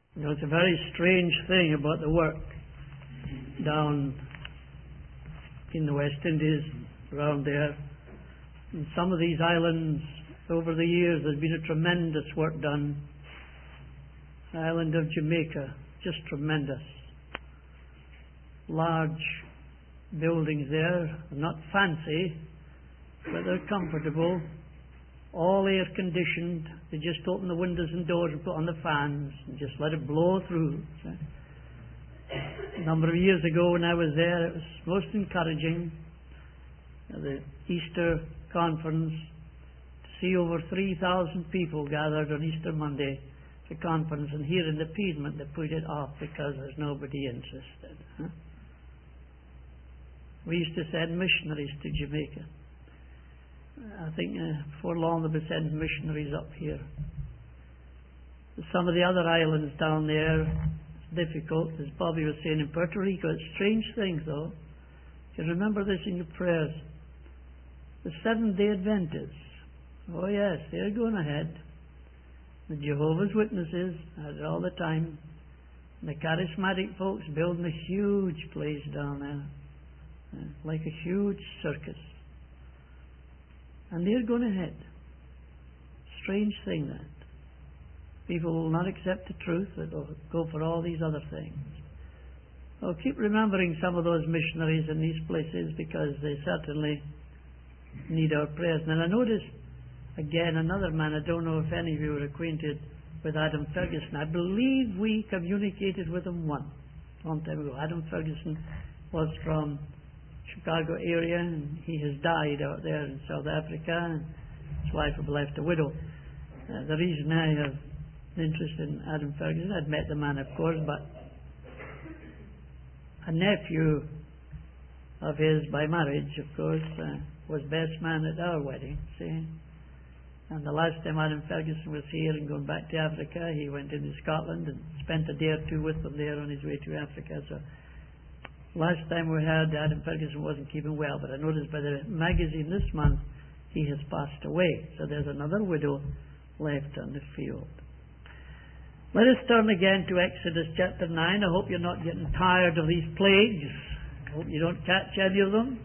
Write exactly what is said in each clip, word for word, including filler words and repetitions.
You know, it's a very strange thing about the work down in the West Indies, around there. In some of these islands, over the years, there's been a tremendous work done. The island of Jamaica, just tremendous. Large buildings there, not fancy, but they're comfortable. All air conditioned. They just open the windows and doors and put on the fans and just let it blow through. A number of years ago when I was there, it was most encouraging. The Easter conference, to see over three thousand people gathered on Easter Monday for conference, and here in the Piedmont they put it off because there's nobody interested. Huh? We used to send missionaries to Jamaica. I think uh, before long they'll be sending missionaries up here. Some of the other islands down there, it's difficult, as Bobby was saying, in Puerto Rico. It's strange things, though. You remember this in your prayers. The Seventh-day Adventists. Oh yes, they're going ahead. The Jehovah's Witnesses, at it all the time. And the charismatic folks building a huge place down there. Uh, like a huge circus. And they're going ahead. Strange thing that. People will not accept the truth, but they'll go for all these other things. Well, keep remembering some of those missionaries in these places, because they certainly need our prayers. And I noticed, again, another man, I don't know if any of you are acquainted with Adam Ferguson. I believe we communicated with him once, a long time ago. Adam Ferguson was from Chicago area, and he has died out there in South Africa, and his wife had left a widow. Uh, the reason I have an interest in Adam Ferguson, I'd met the man, of course, but a nephew of his by marriage, of course, uh, was best man at our wedding, see. And the last time Adam Ferguson was here and going back to Africa, he went into Scotland and spent a day or two with them there on his way to Africa. So last time we heard, Adam Ferguson wasn't keeping well, but I noticed by the magazine this month he has passed away. So there's another widow left on the field. Let us turn again to Exodus chapter nine. I hope you're not getting tired of these plagues. I hope you don't catch any of them.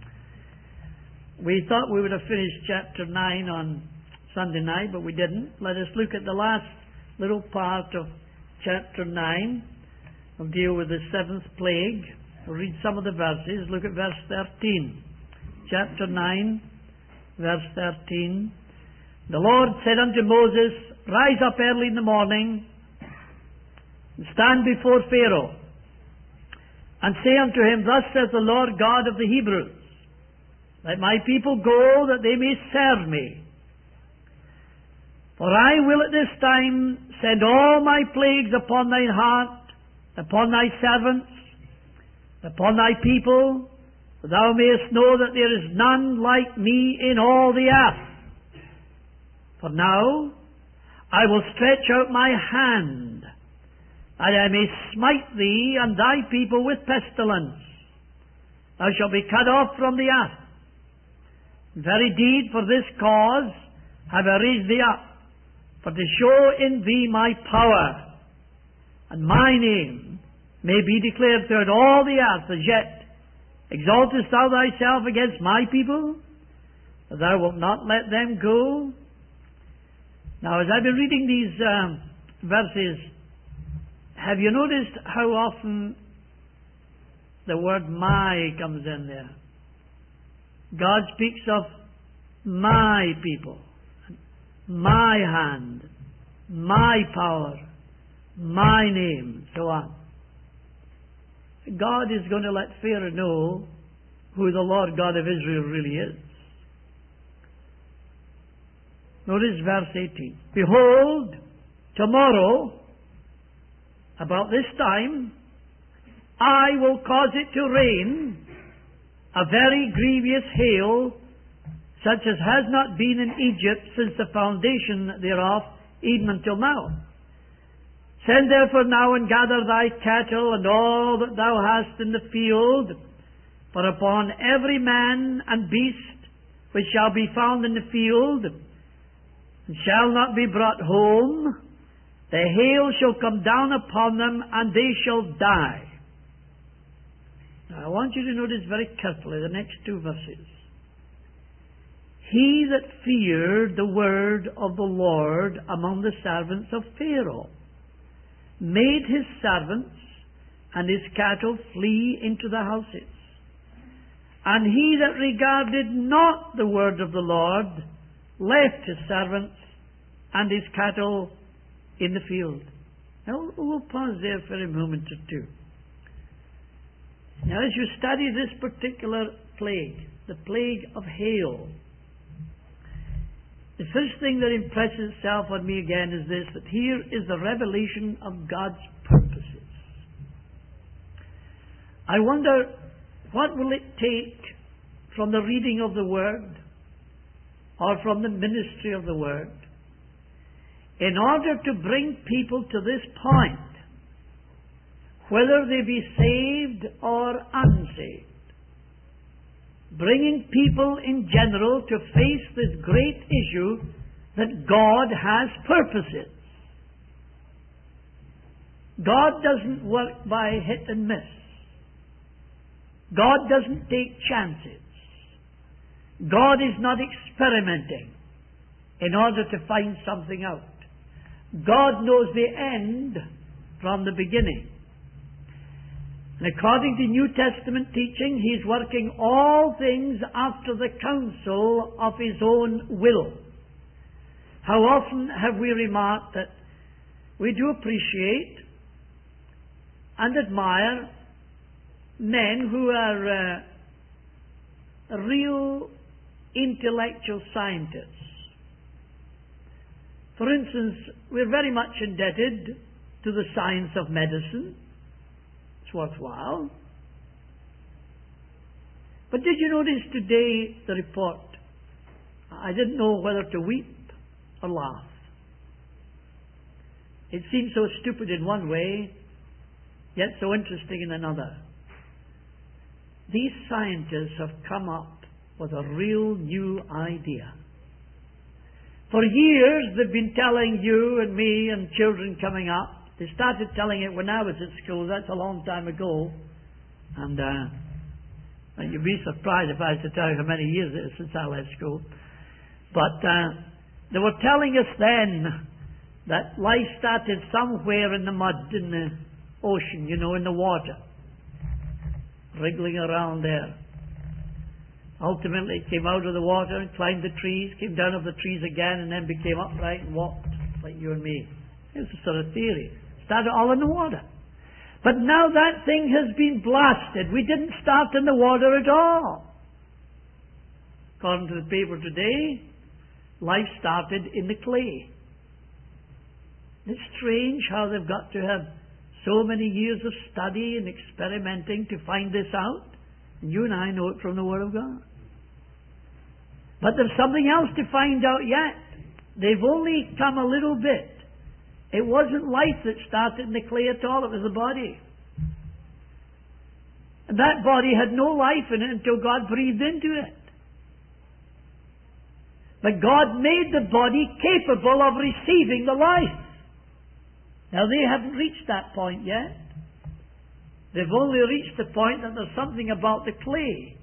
We thought we would have finished chapter nine on Sunday night, but we didn't. Let us look at the last little part of chapter nine. We'll deal with the seventh plague. We'll read some of the verses. Look at verse thirteen. Chapter nine, verse thirteen. The Lord said unto Moses, Rise up early in the morning, and stand before Pharaoh, and say unto him, Thus says the Lord God of the Hebrews, Let my people go, that they may serve me. For I will at this time send all my plagues upon thine heart, upon thy servants, upon thy people, that thou mayest know that there is none like me in all the earth. For now I will stretch out my hand, that I may smite thee and thy people with pestilence. Thou shalt be cut off from the earth. In very deed, for this cause have I raised thee up, for to show in thee my power, and my name may be declared throughout all the earth. As yet exaltest thou thyself against my people, that thou wilt not let them go. Now, as I've been reading these um, verses, have you noticed how often the word my comes in there? God speaks of my people, my hand, my power, my name, so on. God is going to let Pharaoh know who the Lord God of Israel really is. Notice verse eighteen. Behold, tomorrow, about this time, I will cause it to rain a very grievous hail, such as has not been in Egypt since the foundation thereof, even until now. Send therefore now and gather thy cattle and all that thou hast in the field, for upon every man and beast which shall be found in the field, and shall not be brought home, The hail shall come down upon them, and they shall die. Now I want you to notice very carefully the next two verses. He that feared the word of the Lord among the servants of Pharaoh made his servants and his cattle flee into the houses. And he that regarded not the word of the Lord left his servants and his cattle in the field. Now we'll pause there for a moment or two. Now as you study this particular plague, the plague of hail, the first thing that impresses itself on me again is this, that here is the revelation of God's purposes. I wonder, what will it take from the reading of the Word or from the ministry of the Word in order to bring people to this point, whether they be saved or unsaved, bringing people in general to face this great issue that God has purposes. God doesn't work by hit and miss. God doesn't take chances. God is not experimenting in order to find something out. God knows the end from the beginning. And according to New Testament teaching, He's working all things after the counsel of His own will. How often have we remarked that we do appreciate and admire men who are uh, real intellectual scientists. For instance, we're very much indebted to the science of medicine. It's worthwhile. But did you notice today the report? I didn't know whether to weep or laugh. It seemed so stupid in one way, yet so interesting in another. These scientists have come up with a real new idea. For years they've been telling you and me and children coming up. They started telling it when I was at school. That's a long time ago. And uh, you'd be surprised if I was to tell you how many years it is since I left school. But uh, they were telling us then that life started somewhere in the mud, in the ocean, you know, in the water, wriggling around there. Ultimately it came out of the water and climbed the trees, came down off the trees again, and then became upright and walked like you and me. It's a sort of theory. Started all in the water. But now that thing has been blasted. We didn't start in the water at all. According to the paper today, life started in the clay. It's strange how they've got to have so many years of study and experimenting to find this out. And you and I know it from the Word of God. But there's something else to find out yet. They've only come a little bit. It wasn't life that started in the clay at all. It was the body. And that body had no life in it until God breathed into it. But God made the body capable of receiving the life. Now they haven't reached that point yet. They've only reached the point that there's something about the clay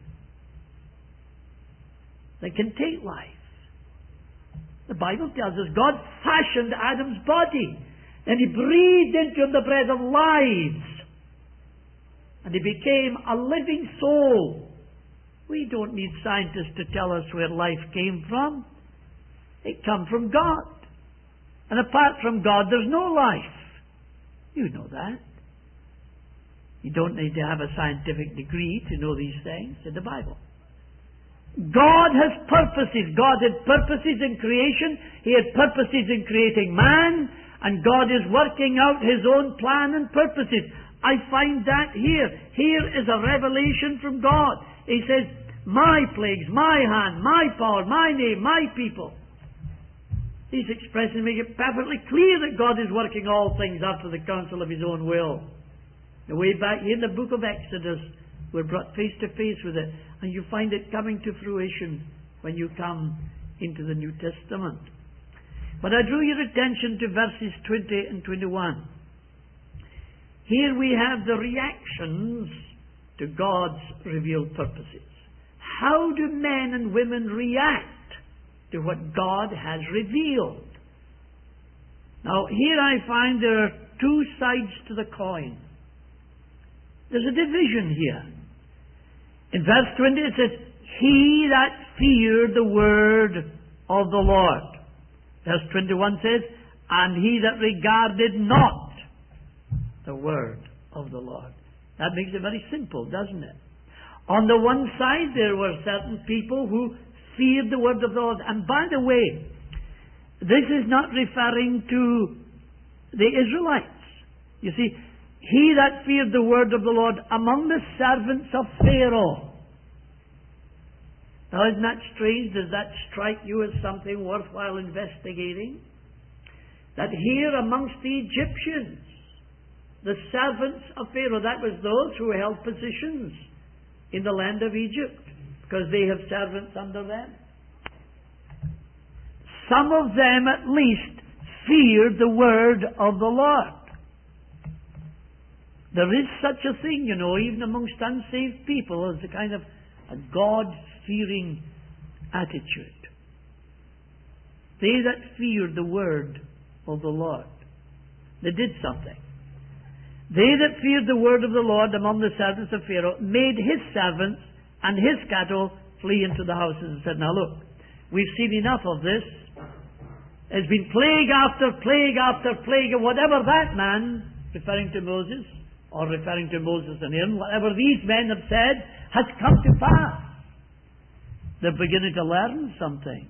that can take life. The Bible tells us God fashioned Adam's body, and He breathed into him the breath of lives, and he became a living soul. We don't need scientists to tell us where life came from. It came from God. And apart from God, there's no life. You know that. You don't need to have a scientific degree to know these things in the Bible. God has purposes. God had purposes in creation. He had purposes in creating man. And God is working out His own plan and purposes. I find that here. Here is a revelation from God. He says, my plagues, my hand, my power, my name, my people. These expressions make it perfectly clear that God is working all things after the counsel of His own will. The way back in the book of Exodus, we're brought face to face with it, and you find it coming to fruition when you come into the New Testament. But I drew your attention to verses twenty and twenty-one. Here we have the reactions to God's revealed purposes. How do men and women react to what God has revealed? Now, here I find there are two sides to the coin. There's a division here. In verse twenty it says, he that feared the word of the Lord. Verse twenty-one says, and he that regarded not the word of the Lord. That makes it very simple, doesn't it? On the one side, there were certain people who feared the word of the Lord. And by the way, this is not referring to the Israelites. You see, he that feared the word of the Lord among the servants of Pharaoh. Now, isn't that strange? Does that strike you as something worthwhile investigating? That here amongst the Egyptians, the servants of Pharaoh, that was those who held positions in the land of Egypt, because they have servants under them. Some of them at least feared the word of the Lord. There is such a thing, you know, even amongst unsaved people, as a kind of a God-fearing attitude. They that feared the word of the Lord. They did something. They that feared the word of the Lord among the servants of Pharaoh made his servants and his cattle flee into the houses and said, now look, we've seen enough of this. There's been plague after plague after plague, and whatever that man, referring to Moses, or referring to Moses and Aaron, whatever these men have said, has come to pass. They're beginning to learn something.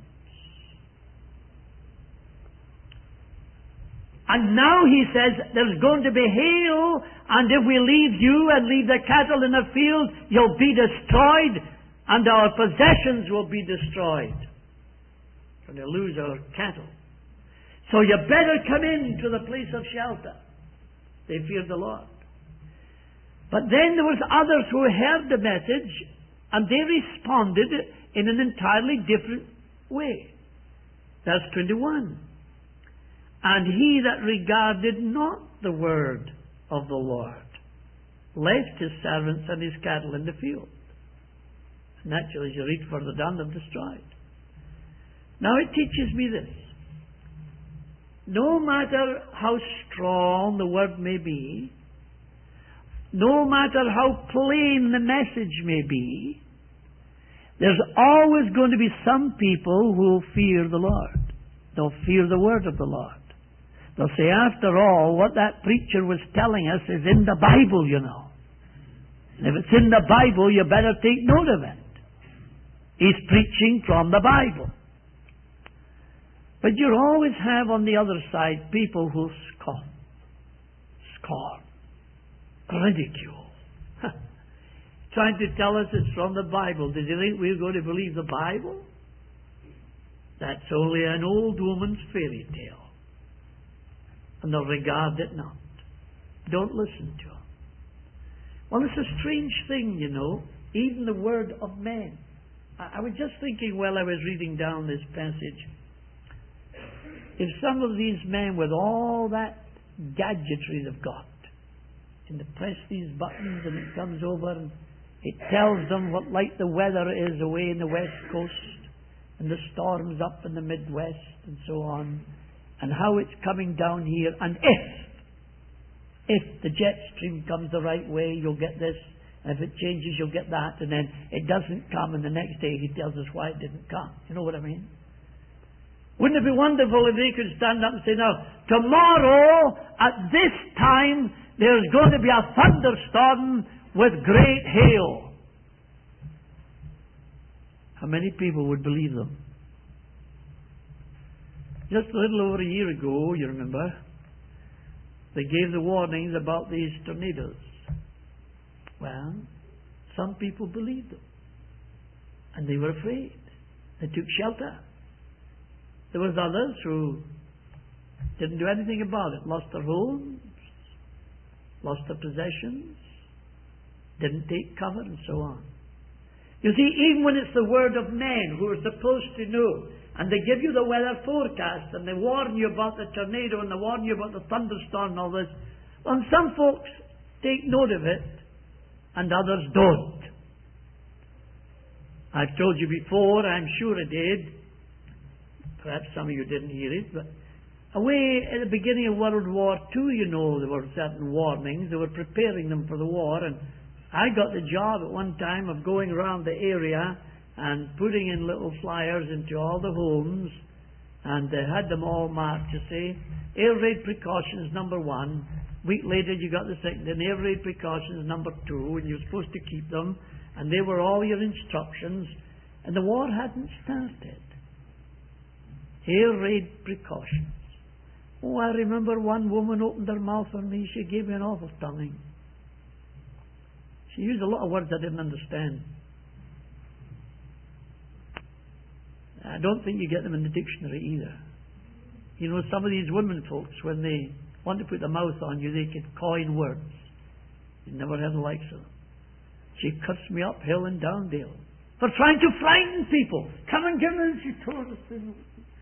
And now he says, there's going to be hail, and if we leave you and leave the cattle in the field, you'll be destroyed, and our possessions will be destroyed. We're going to lose our cattle. So you better come into the place of shelter. They feared the Lord. But then there was others who heard the message, and they responded in an entirely different way. Verse twenty-one. And he that regarded not the word of the Lord left his servants and his cattle in the field. Naturally, as you read further down, they're destroyed. Now it teaches me this. No matter how strong the word may be, no matter how plain the message may be, there's always going to be some people who will fear the Lord. They'll fear the word of the Lord. They'll say, after all, what that preacher was telling us is in the Bible, you know. And if it's in the Bible, you better take note of it. He's preaching from the Bible. But you always have on the other side people who scoff, scorn, ridicule. Trying to tell us it's from the Bible. Did you think we were going to believe the Bible? That's only an old woman's fairy tale. And they'll regard it not. Don't listen to them. Well, it's a strange thing, you know, even the word of men. I, I was just thinking while I was reading down this passage, if some of these men with all that gadgetry they've got, and they press these buttons and it comes over and it tells them what like the weather is away in the west coast, and the storms up in the Midwest and so on, and how it's coming down here, and if, if the jet stream comes the right way, you'll get this, and if it changes, you'll get that, and then it doesn't come, and the next day he tells us why it didn't come. You know what I mean? Wouldn't it be wonderful if they could stand up and say, now, tomorrow, at this time, there's going to be a thunderstorm with great hail. How many people would believe them? Just a little over a year ago, you remember, they gave the warnings about these tornadoes. Well, some people believed them. And they were afraid. They took shelter. There was others who didn't do anything about it. Lost their homes, lost their possessions, didn't take cover, and so on. You see, even when it's the word of men who are supposed to know And they give you the weather forecast, and they warn you about the tornado, and they warn you about the thunderstorm and all this. Well, and some folks take note of it, and others don't. I've told you before, I'm sure I did. Perhaps some of you didn't hear it, but away at the beginning of World War Two, you know, there were certain warnings. They were preparing them for the war, and I got the job at one time of going around the area and putting in little flyers into all the homes, and they had them all marked to say, air raid precautions number one. A week later you got the second, and air raid precautions number two, and you're supposed to keep them, and they were all your instructions, and the war hadn't started. Air raid precautions. Oh, I remember one woman opened her mouth on me. She gave me an awful tonguing. She used a lot of words I didn't understand. I don't think you get them in the dictionary either. You know, some of these women folks, when they want to put their mouth on you, they can coin words. You never had the likes of them. She cursed me up hill and down dale for trying to frighten people. Come and give me, she told us.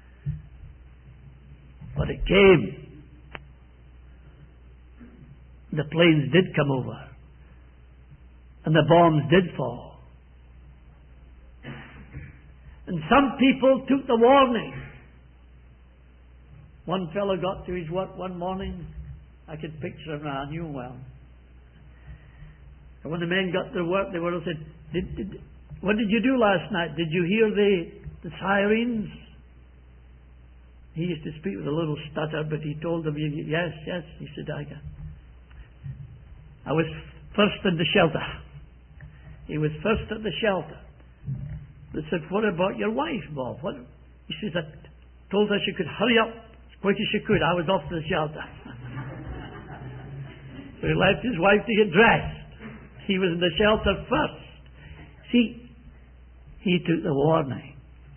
But it came. The planes did come over. And the bombs did fall. And some people took the warning. One fellow got to his work one morning. I could picture him now. I knew him well. And when the men got to work, they were all said, did, did, what did you do last night? Did you hear the, the sirens? He used to speak with a little stutter, but he told them, yes, yes. He said, I got. I was first in the shelter. He was first at the shelter. They said, what about your wife, Bob? What? He says, I told her she could hurry up as quick as she could. I was off to the shelter. So he left his wife to get dressed. He was in the shelter first. See, he took the warning.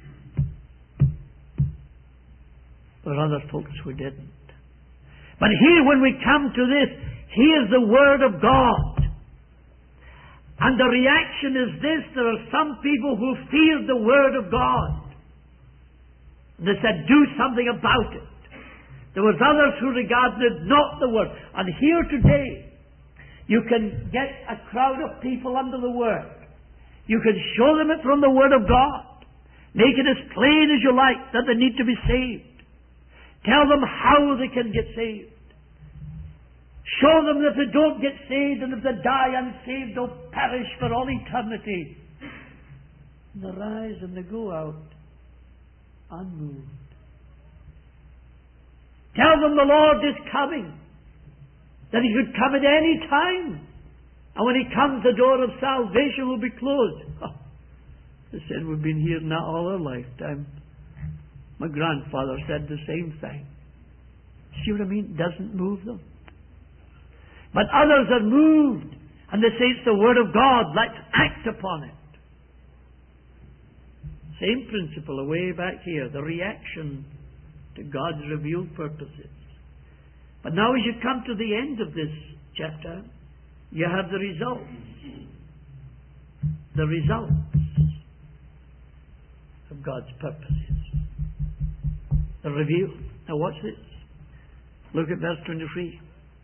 But other folks who didn't. But here, when we come to this, here's the Word of God. And the reaction is this: there are some people who feared the Word of God. They said, do something about it. There was others who regarded not the Word. And here today, you can get a crowd of people under the Word. You can show them it from the Word of God. Make it as plain as you like that they need to be saved. Tell them how they can get saved. Show them that if they don't get saved and if they die unsaved, they'll perish for all eternity. And they rise and they go out unmoved. Tell them the Lord is coming, that He could come at any time. And when He comes, the door of salvation will be closed. Oh, they said, we've been hearing that all our lifetime. My grandfather said the same thing. See what I mean? It doesn't move them. But others are moved, and they say it's the Word of God. Let's act upon it. Same principle away back here, the reaction to God's revealed purposes. But now as you come to the end of this chapter, you have the results. The results of God's purposes. The revealed. Now watch this. Look at verse twenty-three.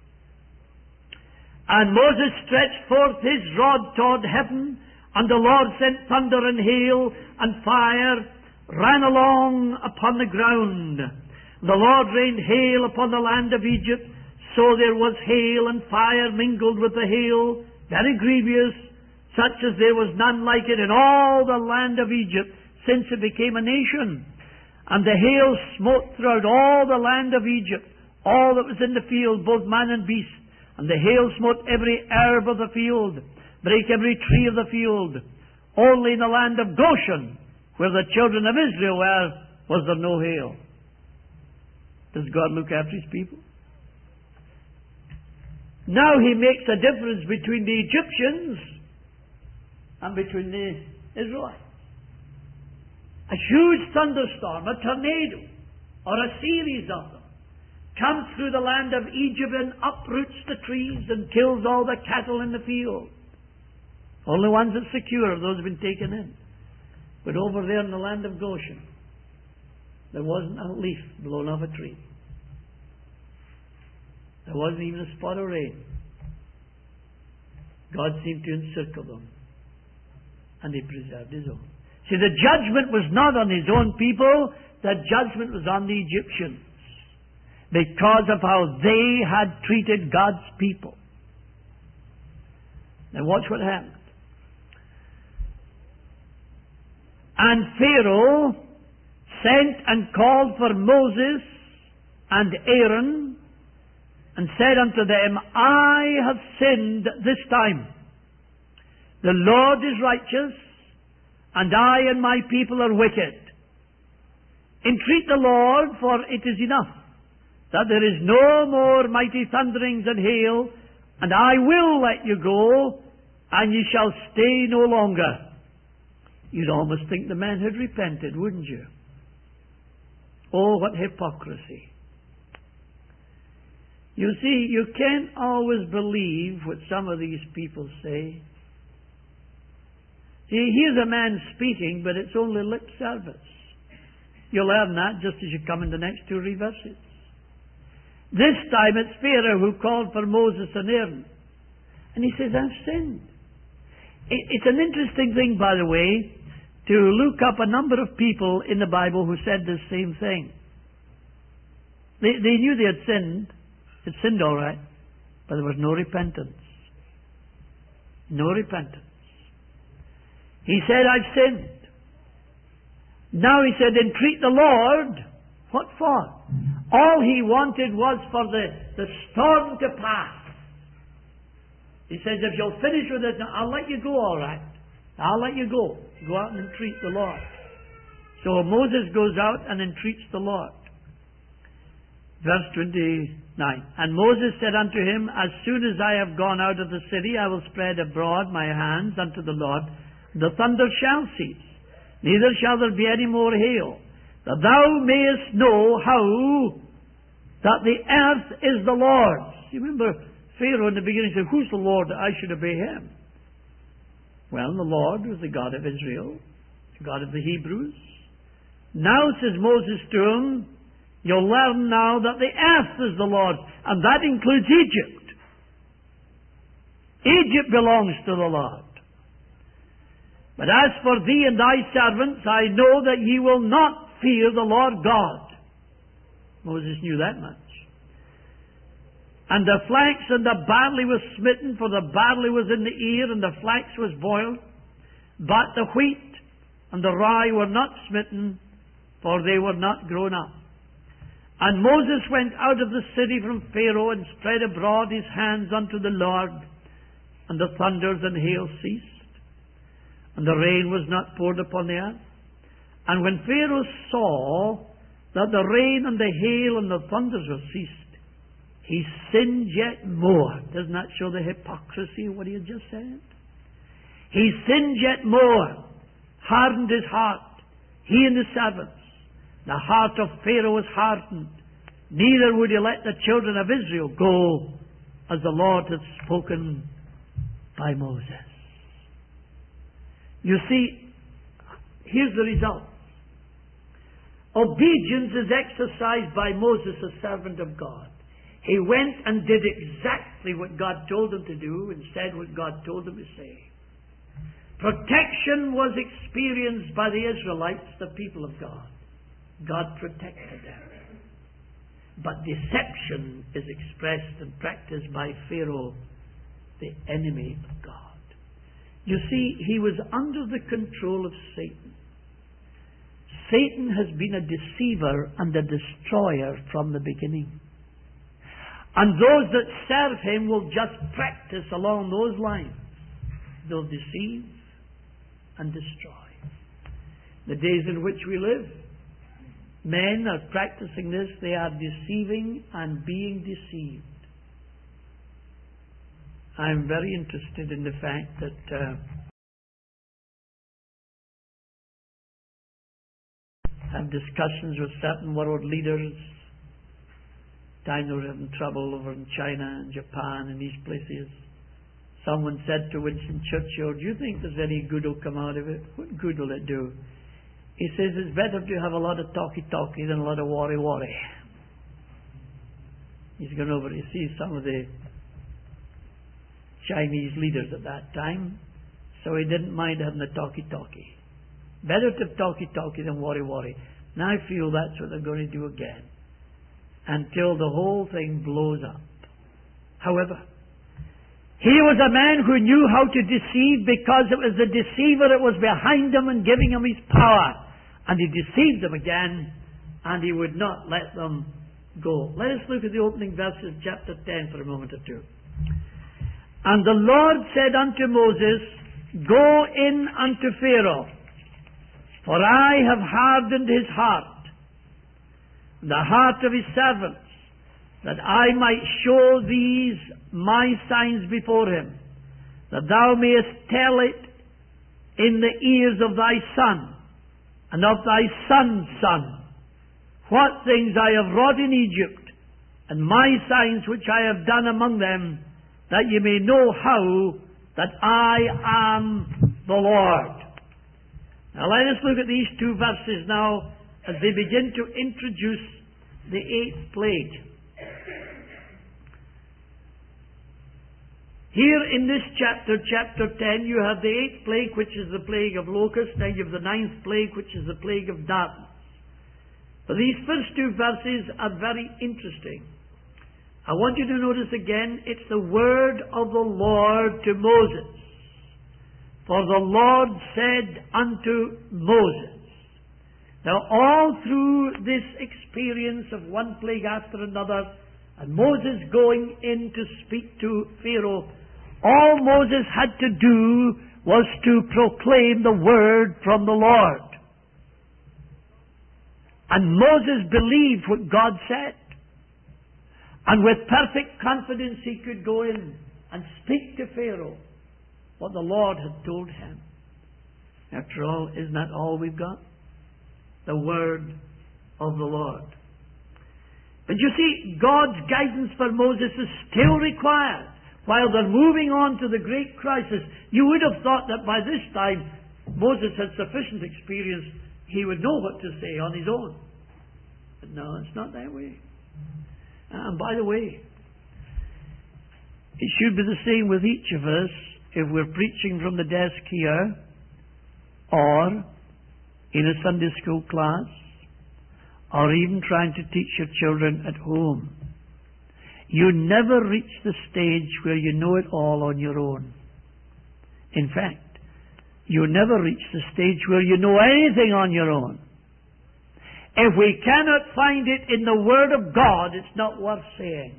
And Moses stretched forth his rod toward heaven, and the Lord sent thunder and hail, and fire ran along upon the ground. The Lord rained hail upon the land of Egypt, so there was hail and fire mingled with the hail, very grievous, such as there was none like it in all the land of Egypt, since it became a nation. And the hail smote throughout all the land of Egypt, all that was in the field, both man and beast. And the hail smote every herb of the field, brake every tree of the field. Only in the land of Goshen, where the children of Israel were, was there no hail. Does God look after His people? Now He makes a difference between the Egyptians and between the Israelites. A huge thunderstorm, a tornado, or a series of them, comes through the land of Egypt and uproots the trees and kills all the cattle in the field. Only ones that secure are those who have been taken in. But over there in the land of Goshen, There wasn't a leaf blown off a tree. There wasn't even a spot of rain. God seemed to encircle them, and He preserved His own. See, the judgment was not on His own people, the judgment was on the Egyptians, because of how they had treated God's people. Now watch what happened. And Pharaoh sent and called for Moses and Aaron, and said unto them, I have sinned this time. The Lord is righteous, and I and my people are wicked. Entreat the Lord, for it is enough, that there is no more mighty thunderings and hail, and I will let you go, and ye shall stay no longer. You'd almost think the men had repented, wouldn't you? Oh, what hypocrisy. You see, you can't always believe what some of these people say. See, here's a man speaking, but it's only lip service. You'll learn that just as you come in the next two verses. This time it's Pharaoh who called for Moses and Aaron. And he says, I've sinned. It's an interesting thing, by the way, to look up a number of people in the Bible who said the same thing. They, they knew they had sinned. Had sinned all right, but there was no repentance. No repentance. He said, I've sinned. Now he said, entreat the Lord. What for? All he wanted was for the, the storm to pass. He says, if you'll finish with it, I'll let you go all right. I'll let you go. Go out and entreat the Lord. So Moses goes out and entreats the Lord. Verse twenty-nine. And Moses said unto him, As soon as I have gone out of the city, I will spread abroad my hands unto the Lord. The thunder shall cease, neither shall there be any more hail, that thou mayest know how that the earth is the Lord's. You remember Pharaoh in the beginning said, Who's the Lord that I should obey him? Well, the Lord was the God of Israel, the God of the Hebrews. Now, says Moses to him, you'll learn now that the earth is the Lord's, and that includes Egypt. Egypt belongs to the Lord. But as for thee and thy servants, I know that ye will not fear the Lord God. Moses knew that much. And the flax and the barley was smitten, for the barley was in the ear, and the flax was boiled. But the wheat and the rye were not smitten, for they were not grown up. And Moses went out of the city from Pharaoh, and spread abroad his hands unto the Lord, and the thunders and hail ceased, and the rain was not poured upon the earth. And when Pharaoh saw that the rain and the hail and the thunders were ceased, he sinned yet more. Doesn't that show the hypocrisy of what he had just said? He sinned yet more, hardened his heart, he and his servants. The heart of Pharaoh was hardened. Neither would he let the children of Israel go, as the Lord had spoken by Moses. You see, here's the result. Obedience is exercised by Moses, a servant of God. He went and did exactly what God told him to do and said what God told him to say. Protection was experienced by the Israelites, the people of God. God protected them. But deception is expressed and practiced by Pharaoh, the enemy of God. You see, he was under the control of Satan. Satan has been a deceiver and a destroyer from the beginning. And those that serve him will just practice along those lines. They'll deceive and destroy. The days in which we live, men are practicing this. They are deceiving and being deceived. I'm very interested in the fact that uh, I have discussions with certain world leaders. Time they were having trouble over in China and Japan and these places. Someone said to Winston Churchill, do you think there's any good will come out of it? What good will it do? He says it's better to have a lot of talky-talky than a lot of worry-worry. He's gone over to see some of the Chinese leaders at that time, so he didn't mind having the talky-talky. Better to have talky-talky than worry-worry. And I feel that's what they're going to do again, until the whole thing blows up. However, he was a man who knew how to deceive, because it was the deceiver that was behind him and giving him his power. And he deceived them again, and he would not let them go. Let us look at the opening verses of chapter ten for a moment or two. And the Lord said unto Moses, Go in unto Pharaoh, for I have hardened his heart, the heart of his servants, that I might show these my signs before him, that thou mayest tell it in the ears of thy son, and of thy son's son, what things I have wrought in Egypt, and my signs which I have done among them, that ye may know how that I am the Lord. Now let us look at these two verses now, as they begin to introduce the eighth plague. Here in this chapter, chapter ten, you have the eighth plague, which is the plague of locusts. Then you have the ninth plague, which is the plague of darkness. But these first two verses are very interesting. I want you to notice again, it's the word of the Lord to Moses. For the Lord said unto Moses. Now all through this experience of one plague after another, and Moses going in to speak to Pharaoh, all Moses had to do was to proclaim the word from the Lord. And Moses believed what God said. And with perfect confidence he could go in and speak to Pharaoh what the Lord had told him. After all, isn't that all we've got? The word of the Lord. But you see, God's guidance for Moses is still required. While they're moving on to the great crisis, you would have thought that by this time Moses had sufficient experience, he would know what to say on his own. But no, it's not that way. And by the way, it should be the same with each of us if we're preaching from the desk here, or in a Sunday school class, or even trying to teach your children at home. You never reach the stage where you know it all on your own. In fact, you never reach the stage where you know anything on your own. If we cannot find it in the Word of God, it's not worth saying.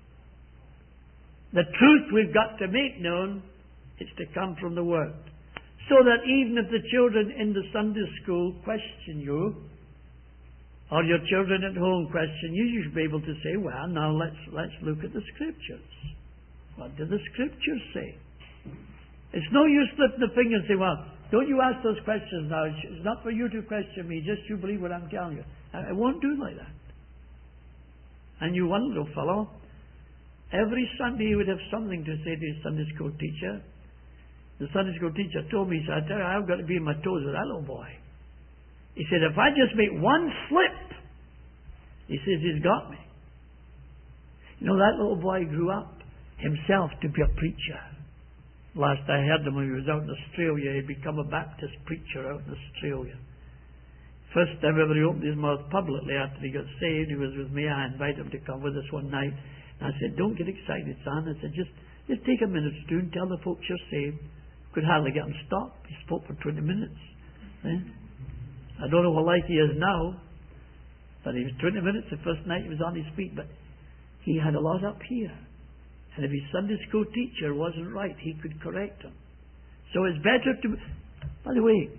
The truth we've got to make known is to come from the Word. So that even if the children in the Sunday school question you, or your children at home question you, you should be able to say, well, now let's let's look at the Scriptures. What do the Scriptures say? It's no use lifting the finger and say, well, don't you ask those questions now. It's not for you to question me. Just you believe what I'm telling you. I won't do like that. And you one little fellow, every Sunday he would have something to say to his Sunday school teacher. The Sunday school teacher told me, he said, I tell you, I've got to be on my toes with that little boy. He said, if I just make one slip, he says, he's got me. You know, that little boy grew up himself to be a preacher. Last I heard him when he was out in Australia, he'd become a Baptist preacher out in Australia. First time ever he opened his mouth publicly after he got saved, he was with me. I invited him to come with us one night. And I said, don't get excited, son. I said, just, just take a minute or two and tell the folks you're saved. Could hardly get him stopped. He spoke for twenty minutes. Eh? I don't know what like he is now, but he was twenty minutes the first night he was on his feet, but he had a lot up here. And if his Sunday school teacher wasn't right, he could correct him. So it's better to... By the way,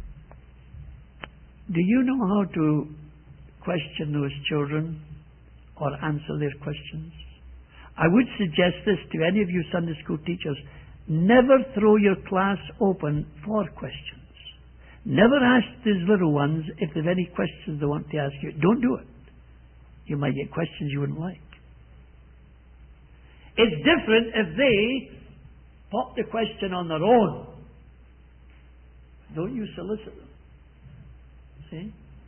do you know how to question those children or answer their questions? I would suggest this to any of you Sunday school teachers. Never throw your class open for questions. Never ask these little ones if they have any questions they want to ask you. Don't do it. You might get questions you wouldn't like. It's different if they pop the question on their own. Don't you solicit them. See?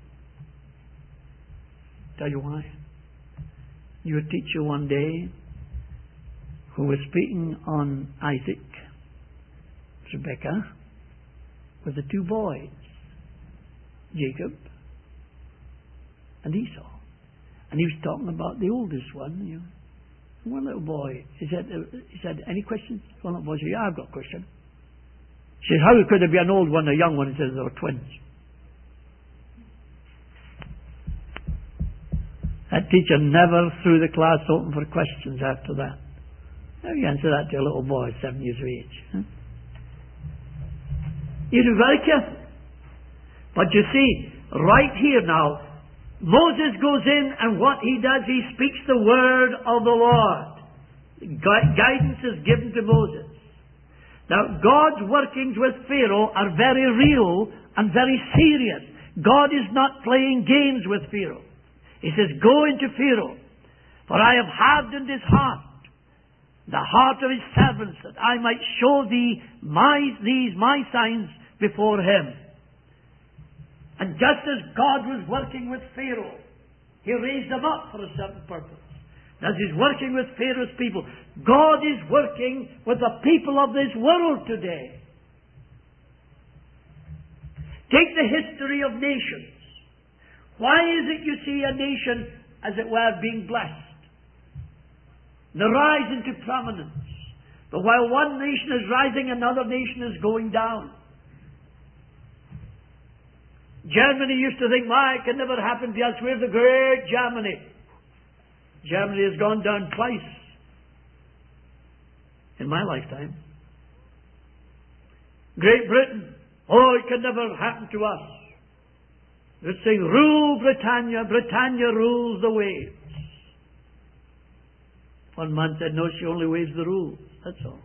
Tell you why. Your teacher one day, who was speaking on Isaac, Rebecca, with the two boys, Jacob and Esau. And he was talking about the oldest one, you know. One little boy. He said, he said, any questions? One little boy said, yeah, I've got a question. She said, how could there be an old one and a young one? He says, they were twins. That teacher never threw the class open for questions after that. How do you answer that to a little boy, seven years of age? Huh? You'd be very careful. But you see, right here now, Moses goes in and what he does, he speaks the word of the Lord. Gu- guidance is given to Moses. Now, God's workings with Pharaoh are very real and very serious. God is not playing games with Pharaoh. He says, go into Pharaoh, for I have hardened his heart, the heart of his servants, that I might show thee my, these my signs before him. And just as God was working with Pharaoh, He raised them up for a certain purpose. As He's working with Pharaoh's people, God is working with the people of this world today. Take the history of nations. Why is it you see a nation, as it were, being blessed? The rise into prominence. But while one nation is rising, another nation is going down. Germany used to think, why, it can never happen to us. We're the great Germany. Germany has gone down twice in my lifetime. Great Britain, oh, it can never happen to us. They're saying, rule Britannia, Britannia rules the waves. One man said, no, she only waves the rules. That's all.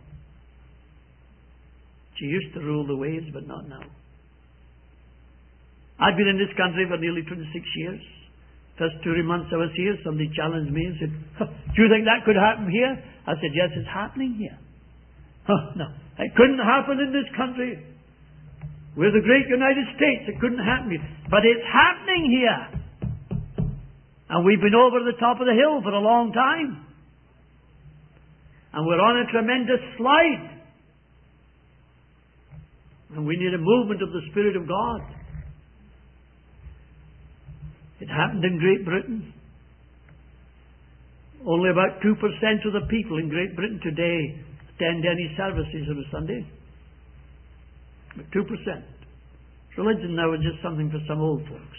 She used to rule the waves, but not now. I've been in this country for nearly twenty-six years. First two months I was here, somebody challenged me and said, do you think that could happen here? I said, yes, it's happening here. Huh, no, it couldn't happen in this country. We're the great United States. It couldn't happen here. But it's happening here. And we've been over the top of the hill for a long time. And we're on a tremendous slide. And we need a movement of the Spirit of God. It happened in Great Britain. Only about two percent of the people in Great Britain today attend any services on a Sunday. But two percent. Religion now is just something for some old folks.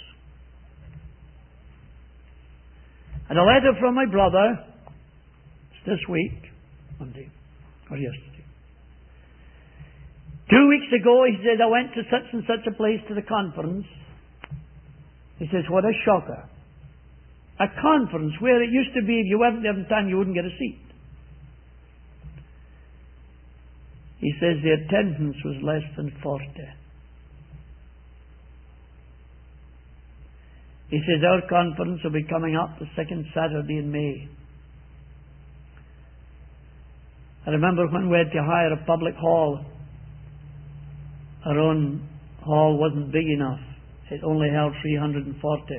And a letter from my brother this week, Monday, or yesterday. Two weeks ago he said, I went to such and such a place to the conference. He says, what a shocker. A conference where it used to be if you weren't there in time you wouldn't get a seat. He says the attendance was less than forty. He says our conference will be coming up the second Saturday in May. I remember when we had to hire a public hall. Our own hall wasn't big enough. It only held three hundred forty.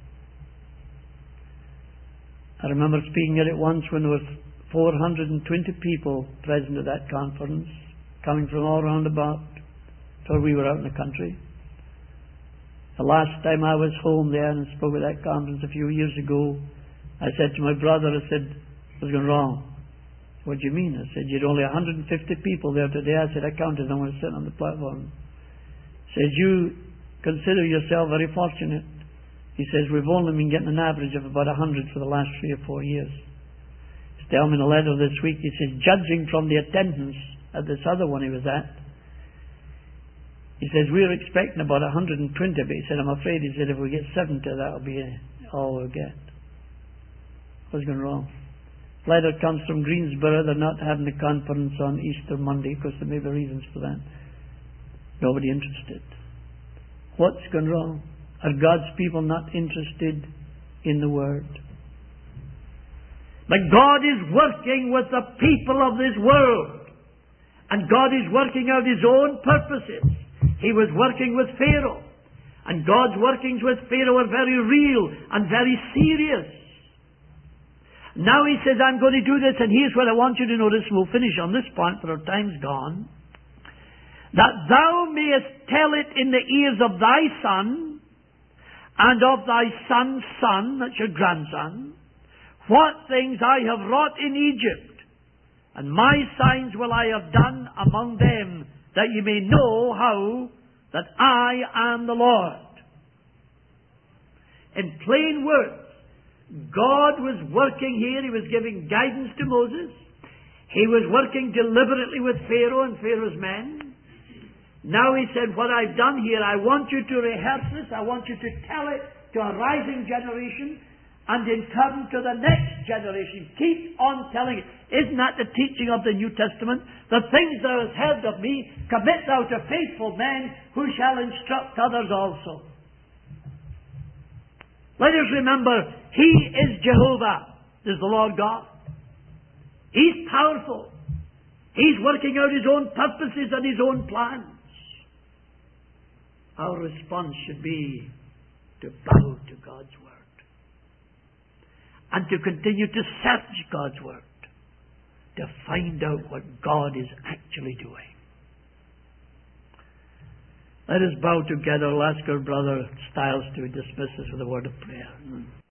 I remember speaking at it once when there were four hundred twenty people present at that conference, coming from all round about, till we were out in the country. The last time I was home there and spoke at that conference a few years ago, I said to my brother, I said, what's gone wrong? What do you mean? I said, you had only one hundred fifty people there today. I said, I counted them when I was sitting on the platform. He said, you consider yourself very fortunate. He says, we've only been getting an average of about one hundred for the last three or four years. He's telling me in a letter this week, he says, judging from the attendance at this other one he was at, he says, we're expecting about one hundred twenty, but he said, I'm afraid, he said, if we get seventy, that'll be all we'll get. What's going wrong? Letter comes from Greensboro. They're not having a conference on Easter Monday because there may be reasons for that. Nobody interested. What's gone wrong? Are God's people not interested in the Word? But God is working with the people of this world. And God is working out His own purposes. He was working with Pharaoh. And God's workings with Pharaoh are very real and very serious. Now he says, I'm going to do this, and here's what I want you to notice. We'll finish on this point, for our time's gone. That thou mayest tell it in the ears of thy son, and of thy son's son, that's your grandson, what things I have wrought in Egypt, and my signs will I have done among them, that ye may know how that I am the Lord. In plain words, God was working here. He was giving guidance to Moses. He was working deliberately with Pharaoh and Pharaoh's men. Now he said, what I've done here, I want you to rehearse this. I want you to tell it to a rising generation, and in turn to the next generation. Keep on telling it. Isn't that the teaching of the New Testament? The things thou hast heard of me, commit thou to faithful men, who shall instruct others also. Let us remember, He is Jehovah, is the Lord God. He's powerful. He's working out His own purposes and His own plans. Our response should be to bow to God's Word, and to continue to search God's Word, to find out what God is actually doing. Let us bow together. I'll ask our brother Stiles to dismiss us with a word of prayer.